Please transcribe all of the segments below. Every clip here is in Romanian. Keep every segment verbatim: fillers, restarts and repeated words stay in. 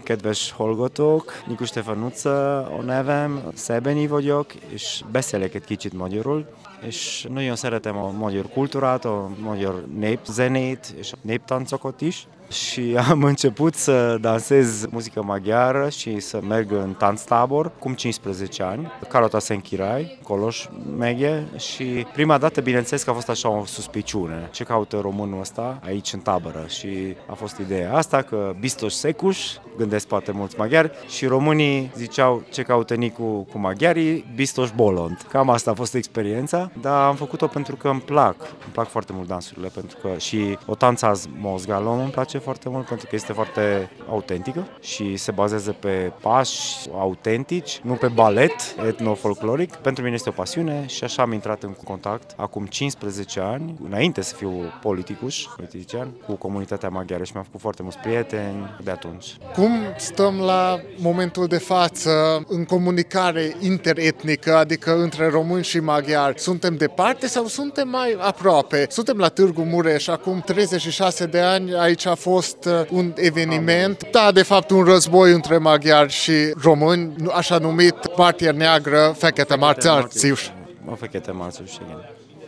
Kedves hallgatók, Niku Stefanuca a nevem, Szebeni vagyok, és beszélek egy kicsit magyarul, és nagyon szeretem a magyar kultúrát, a magyar népzenét és a néptáncokat is. Și am început să dansez muzică maghiară și să merg în tanțtabor cum cincisprezece ani, Kalotaszent Király, Kolos megye, și prima dată, bineînțeles că a fost așa o suspiciune. Ce caută românul ăsta aici în tabără? Și a fost ideea asta că Biztos Szekusz, gândesc poate mulți maghiari, și românii ziceau ce caută Nicu cu maghiarii, Biztos Bolond. Cam asta a fost experiența, dar am făcut-o pentru că îmi plac, îmi plac foarte mult dansurile, pentru că și o tanțaz mozgalom îmi place foarte mult pentru că este foarte autentică și se bazează pe pași autentici, nu pe balet etno-folcloric. Pentru mine este o pasiune și așa am intrat în contact acum cincisprezece ani, înainte să fiu politicus, politician, cu comunitatea maghiară și mi-am făcut foarte mulți prieteni de atunci. Cum stăm la momentul de față în comunicare interetnică, adică între români și maghiari? Suntem departe sau suntem mai aproape? Suntem la Târgu Mureș, acum treizeci și șase de ani, aici a fost un eveniment, da, de fapt un război între maghiari și români, așa numit Partia Neagră, Fekete Marciusz. O Fekete Marciusz, igen.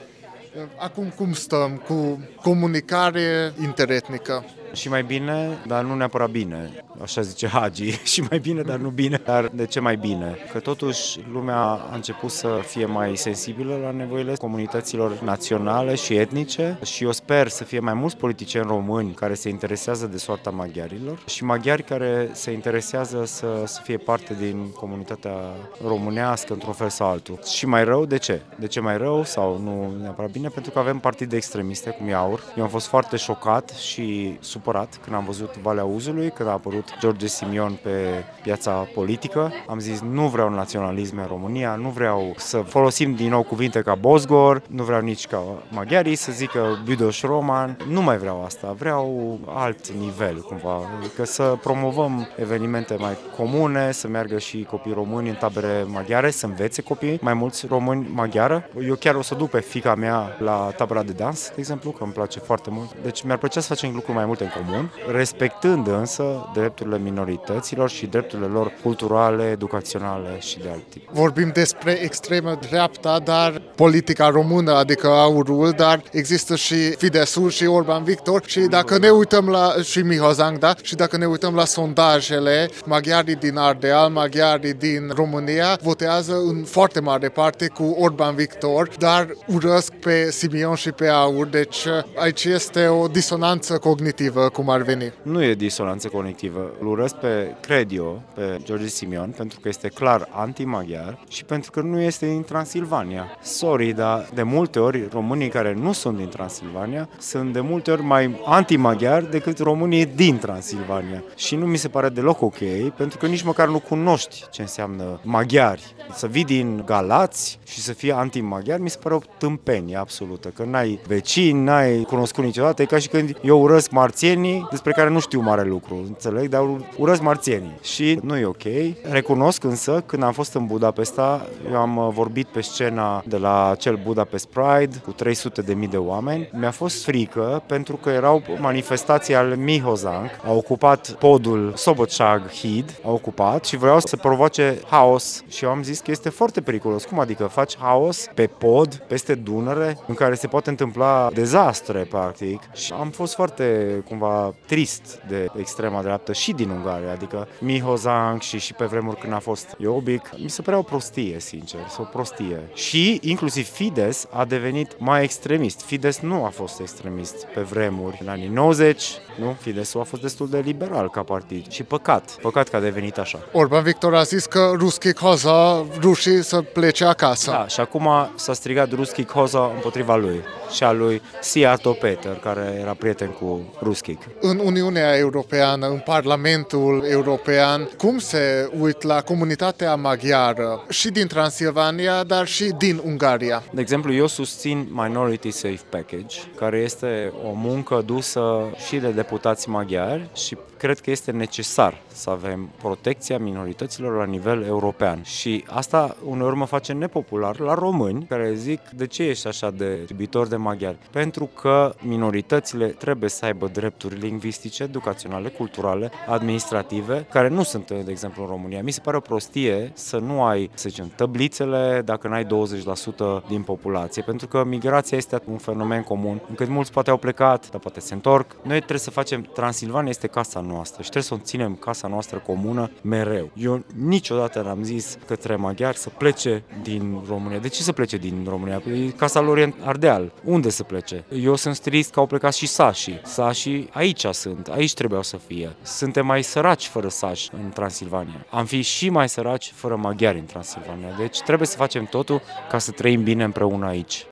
Acum cum stăm cu comunicare interetnică? Și mai bine, dar nu neapărat bine. Așa zice Hagi, și mai bine, dar nu bine. Dar de ce mai bine? Că totuși lumea a început să fie mai sensibilă la nevoile comunităților naționale și etnice și eu sper să fie mai mulți politicieni români care se interesează de soarta maghiarilor și maghiari care se interesează să, să fie parte din comunitatea românească într-un fel sau altul. Și mai rău, de ce? De ce mai rău sau nu neapărat bine? Pentru că avem partide extremiste, cum e AUR. Eu am fost foarte șocat și supărat când am văzut Valea Uzului, când a apărut George Simion pe piața politică. Am zis, nu vreau naționalism în România, nu vreau să folosim din nou cuvinte ca Bozgor, nu vreau nici ca maghiarii să zică Büdös Roman, nu mai vreau asta, vreau alt nivel cumva, adică să promovăm evenimente mai comune, să meargă și copii români în tabere maghiare, să învețe copii mai mulți români maghiară. Eu chiar o să duc pe fiica mea la tabăra de dans, de exemplu, că îmi place foarte mult. Deci mi-ar plăcea să facem lucruri mai multe în comun, respectând însă drepturile minorităților și drepturile lor culturale, educaționale și de alt tip. Vorbim despre extremă dreapta, dar politica română, adică AUR-ul, dar există și Fidesz-ul și Orbán Viktor și dacă ne uităm la și Mihozang, da? Și dacă ne uităm la sondajele, maghiarii din Ardeal, maghiarii din România votează în foarte mare parte cu Orbán Viktor, dar urăsc pe Simion și pe AUR, deci aici este o disonanță cognitivă, cum ar veni. Nu e disonanță cognitivă. Îl urăsc pe, cred eu, pe George Simion, pentru că este clar anti-maghiar și pentru că nu este din Transilvania. Sorry, dar de multe ori românii care nu sunt din Transilvania sunt de multe ori mai anti-maghiari decât românii din Transilvania. Și nu mi se pare deloc ok, pentru că nici măcar nu cunoști ce înseamnă maghiari. Să vii din Galați și să fii anti-maghiar mi se pare o tâmpenie absolută, că n-ai vecini, n-ai cunoscut niciodată, e ca și când eu urăsc marțienii, despre care nu știu mare lucru, înțeleg, dar urăsc marțienii și nu e ok. Recunosc însă, când am fost în Budapesta, eu am vorbit pe scena de la acel Budapest Pride cu trei sute de mii de oameni, mi-a fost frică pentru că erau manifestații ale Mihozang, au ocupat podul Sobotság Híd, au ocupat și vreau să provoace haos și eu am zis că este foarte periculos. Cum adică faci haos pe pod, peste Dunăre, în care se poate întâmpla dezastre, practic. Și am fost foarte, cumva, trist de extrema dreaptă și din Ungaria, adică Mihozang și, și pe vremuri când a fost Jobbik. Mi se părea o prostie, sincer, o prostie. Și inclusiv Fidesz a devenit mai extremist. Fidesz nu a fost extremist pe vremuri. În anii nouăzeci, nu? Fidesz-ul a fost destul de liberal ca partid. Și păcat, păcat că a devenit așa. Orbán Viktor a zis că ruski haza, rușii să plece acasă. Da, și acum s-a strigat ruski haza împotriva lui și a lui Szijjártó Péter, care era prieten cu Ruskik. În Uniunea Europeană, în Parlamentul European, cum se uit la comunitatea maghiară și din Transilvania, dar și din Ungaria? De exemplu, eu susțin Minority Safe Package, care este o muncă dusă și de deputați maghiari și cred că este necesar să avem protecția minorităților la nivel european. Și asta uneori mă face nepopular la români care zic de ce ești așa de iubitor de maghiari? Pentru că minoritățile trebuie să aibă drepturi lingvistice, educaționale, culturale, administrative, care nu sunt, de exemplu, în România. Mi se pare o prostie să nu ai, să zicem, tăblițele dacă n-ai douăzeci la sută din populație, pentru că migrația este un fenomen comun, încât mulți poate au plecat, dar poate se întorc. Noi trebuie să facem, Transilvania este casa noastră și trebuie să o ținem casa noastră comună mereu. Eu niciodată n-am zis către maghiari să plece din România. De ce să plece din România? E casa lor în Ardeal. Unde să plece? Eu sunt trist că au plecat și sașii. Sașii aici sunt, aici trebuiau să fie. Suntem mai săraci fără sași în Transilvania. Am fi și mai săraci fără maghiari în Transilvania. Deci trebuie să facem totul ca să trăim bine împreună aici.